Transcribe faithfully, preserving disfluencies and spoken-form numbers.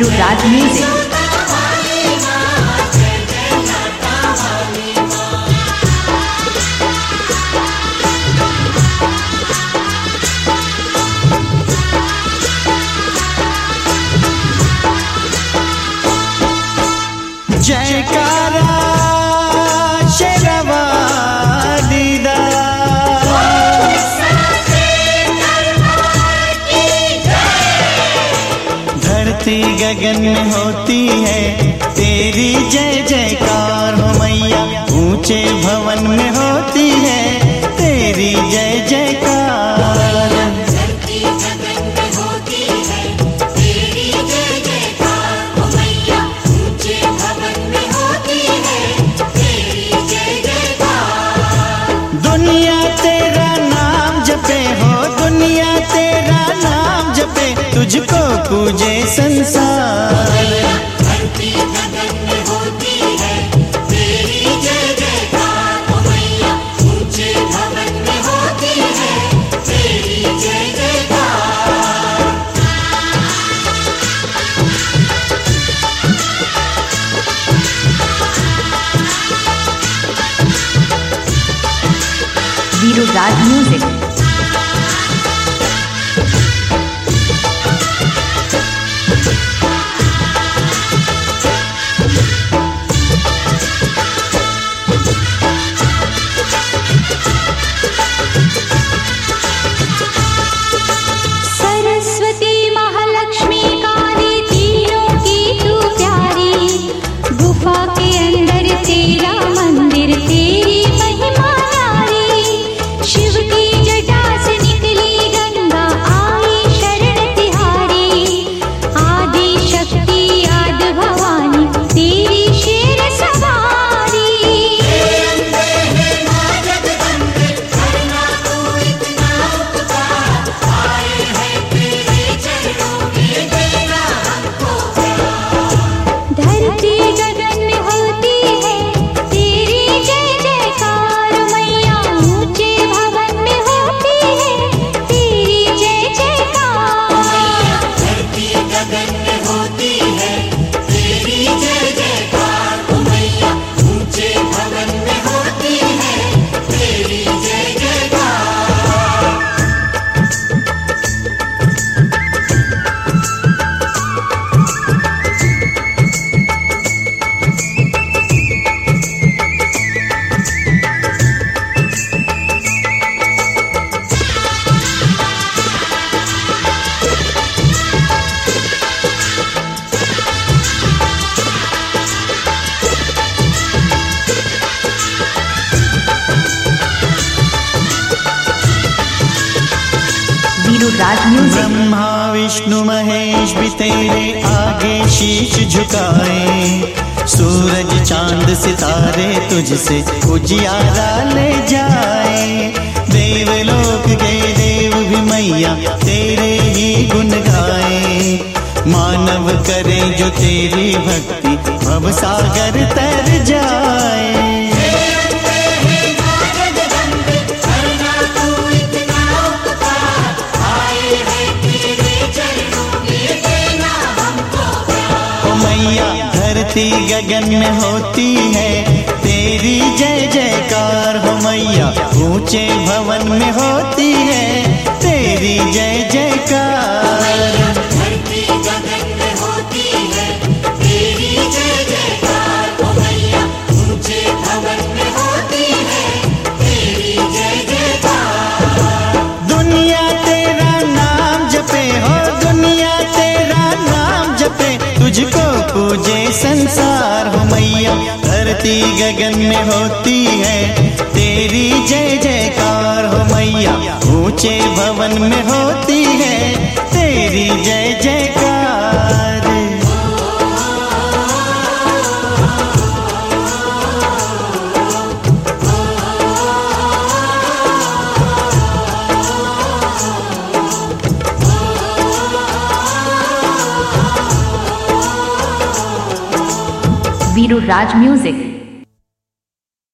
Veeru Raj music. जयकारा शेरवाली दा, धरती गगन में होती है तेरी जय जयकार हो मैया, ऊंचे भवन में होती है तेरी जय जयकार। दुनिया तेरा नाम जपे हो, दुनिया तेरा नाम जपे, तुझको पूजे संसार। धरती गगन में होती है तेरी जय जयकार ओ मैया, ऊंचे भवन में होती है तेरी जय जयकार। वीरू राज म्यूजिक। सरस्वती महालक्ष्मी काली तीनों की तू प्यारी, गुफा के अंदर तेरा मंदिर तेरी महिमा न्यारी। शिव की जटा से निकली गंगा आई शरण तिहारी, आदि शक्ति आदि भवानी तेरी शेर सवारी। धरती गगन में होती है तेरी जय जयकार मैया, ऊंचे भवन में होती है तेरी जय जयकार। धरती गगन में होती है तेरी जय जयकार ओ मैया, ऊंचे भवन में होती है तेरी जय जयकार। वीरू राज म्यूजिक। ब्रह्मा विष्णु महेश भी तेरे आगे शीश झुकाए, सूरज चांद सितारे तुझसे उजियारा ले जाए। देवलोक के देव भी मैया तेरे ही गुण गाए, मानव करे जो तेरी भक्ति भव सागर तर जाए। मैया धरती गगन में होती है तेरी जय जयकार हो मैया, ऊंचे भवन में होती है तेरी जय जयकार। धरती गगन में होती है तेरी जय जयकार ओ मैया, ऊंचे भवन में होती है तेरी जय जयकार। दुनिया तेरा नाम जपे हो, दुनिया तेरा नाम जपे, तुझको पूजे संसार हो मैया। धरती गगन में होती है तेरी जय जयकार हो मैया, ऊंचे भवन में होती है तेरी जय जयकार। वीरू राज म्यूजिक।